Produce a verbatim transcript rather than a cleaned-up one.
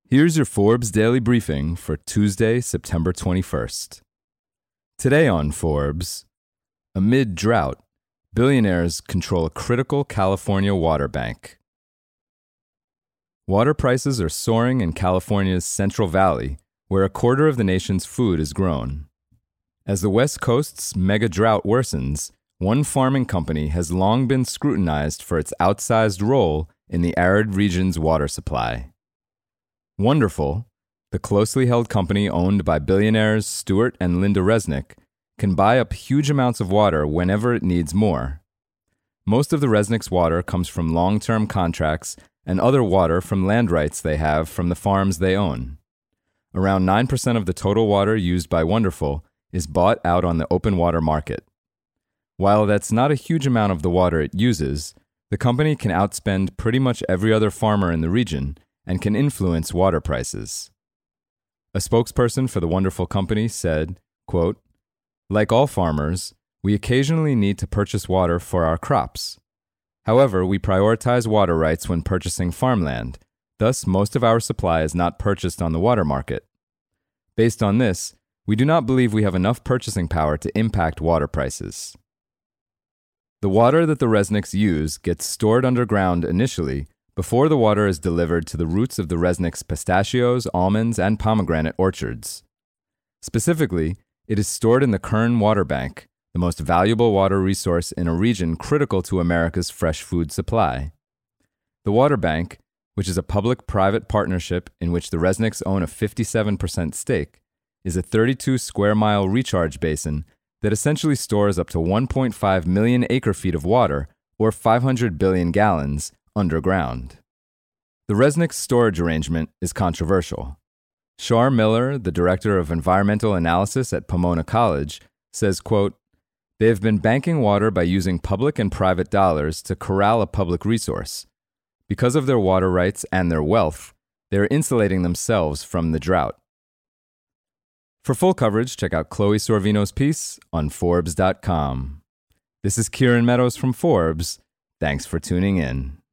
Here's your Forbes Daily Briefing for Tuesday, September twenty-first. Today on Forbes, amid drought, billionaires control a critical California water bank. Water prices are soaring in California's Central Valley, where a quarter of the nation's food is grown. As the West Coast's mega drought worsens, one farming company has long been scrutinized for its outsized role in the arid region's water supply. Wonderful, the closely held company owned by billionaires Stuart and Linda Resnick, can buy up huge amounts of water whenever it needs more. Most of the Resnick's water comes from long-term contracts and other water from land rights they have from the farms they own. Around nine percent of the total water used by Wonderful is bought out on the open water market. While that's not a huge amount of the water it uses, the company can outspend pretty much every other farmer in the region and can influence water prices. A spokesperson for the Wonderful company said, quote, "Like all farmers, we occasionally need to purchase water for our crops. However, we prioritize water rights when purchasing farmland, thus most of our supply is not purchased on the water market. Based on this, we do not believe we have enough purchasing power to impact water prices." The water that the Resnicks use gets stored underground initially before the water is delivered to the roots of the Resnick's pistachios, almonds, and pomegranate orchards. Specifically, it is stored in the Kern Water Bank, the most valuable water resource in a region critical to America's fresh food supply. The water bank, which is a public-private partnership in which the Resnicks own a fifty-seven percent stake, is a thirty-two square mile recharge basin that essentially stores up to one point five million acre-feet of water, or five hundred billion gallons, underground. The Resnick's storage arrangement is controversial. Shar Miller, the director of environmental analysis at Pomona College, says, quote, "They have been banking water by using public and private dollars to corral a public resource. Because of their water rights and their wealth, they are insulating themselves from the drought." For full coverage, check out Chloe Sorvino's piece on Forbes dot com. This is Kieran Meadows from Forbes. Thanks for tuning in.